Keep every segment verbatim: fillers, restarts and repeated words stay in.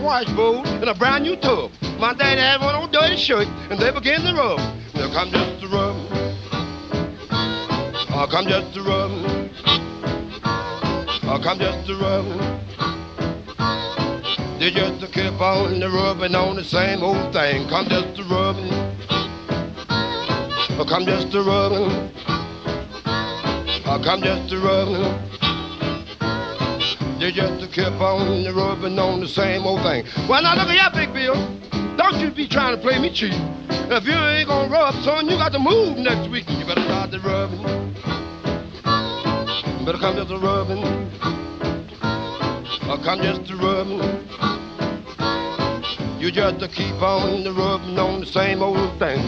washbowl in a brand new tub. My daddy had one on dirty shirt, and they began to rub. Now come just to rub. Oh, come just to rub. Oh, come just to rub. They just keep on the rubbing on the same old thing. Come just to rub. Oh, come just to rub. Oh, come just to rub. They just keep on the rubbing on the same old thing. Well, now look at ya, Big Bill. Don't you be trying to play me cheap. If you ain't gonna rub, son, you got to move next week. You better start the rubbing. You better come just to rubbing. Or come just to rubbing. You just to keep on the rubbing on the same old thing.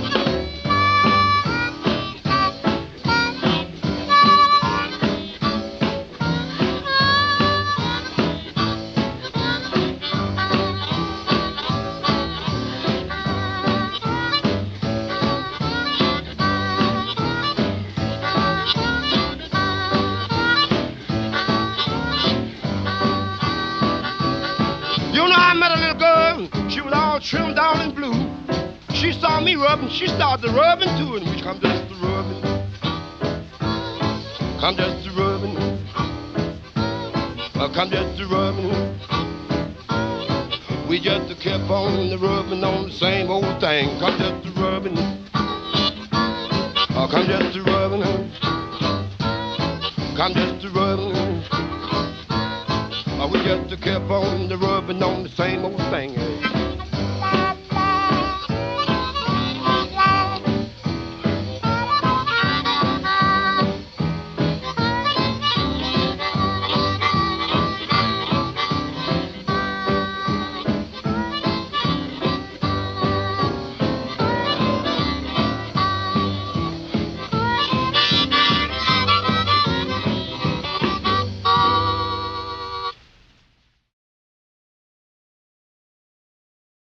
You know, I met a little girl, she was all trimmed down in blue. She saw me rubbing, she started rubbing too, and we come just to rubbing. Come just to rubbing. Uh, come just to rubbing. We just kept on the rubbing on the same old thing. Come just to rubbing. Uh, come just to rubbing. Come just to rubbing. We just kept on the rubbing on the same old thing.